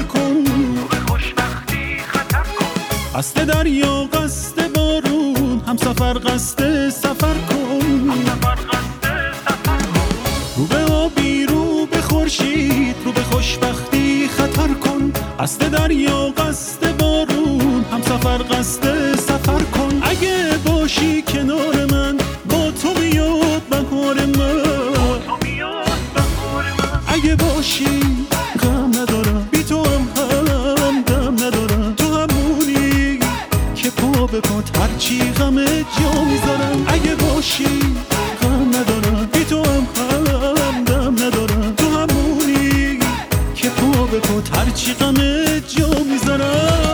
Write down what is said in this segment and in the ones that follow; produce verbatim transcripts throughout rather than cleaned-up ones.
سفر کن، به خوشبختی خطر کن. قصد دریا قصد بارون، هم سفر قصد سفر کن، هم سفر قصد سفر کن. رو به آبی رو به خورشید، رو به خوشبختی خطر کن. قصد دریا قصد بارون، هم سفر قصد سفر کن. اگه باشی کنار من، با تو میاد بهار من. تو میاد بهار من. اگه باشی غم ندارم، بی تو هم هم دم ندارم. تو همونی که پا به پات هرچی غم جا میذارم. اگه باشی غم ندارم، بی تو هم هم دم ندارم. تو همونی که پا به پات هرچی غم جا میذارم.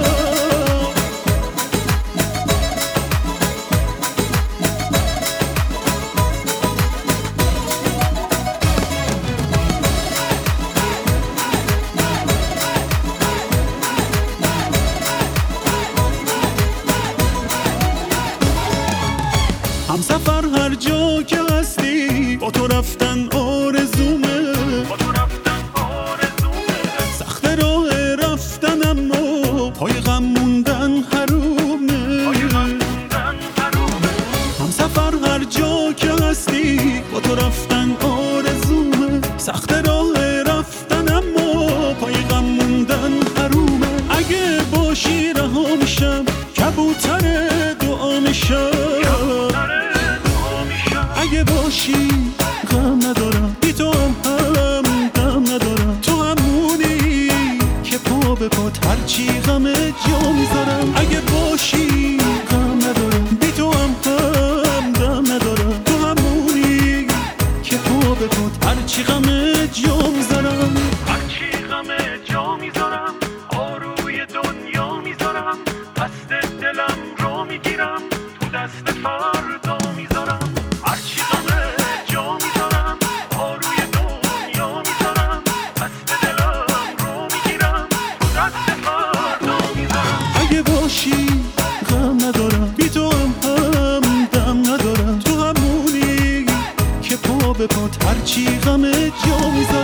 هم سفر هر جا که هستی، با تو رفتن آرزومه. با تو رفتن آرزومه. سخت راه رفتن اما پای غم موندن حرومه. پای غم موندن حرومه. هم سفر هر جا که هستی، با تو رفتن آرزومه. سخت راه رفتن اما پای غم موندن حرومه. اگه باشی رها میشم، کبوتر دعا میشم. اگه باشی غم ندارم، بی تو هم هم دم ندارم. تو همونی که پا به پات هرچی غم جا میذارم. اگه باشی غم ندارم، بی تو هم هم دم ندارم. تو همونی که پا به پات هرچی غم جا میذارم. هرچی غم جا میذارم، آروی دنیا میذارم. دست دلم رو میگیرم، تو دست فردا میذارم. هرچی غم جا میذارم، آروی دنیا میذارم. دست دلم رو میگیرم، تو دست فردا میذارم. اگه باشی غم ندارم، بی تو هم هم دم ندارم. تو همونی که پا به پات هرچی غم جا میذارم.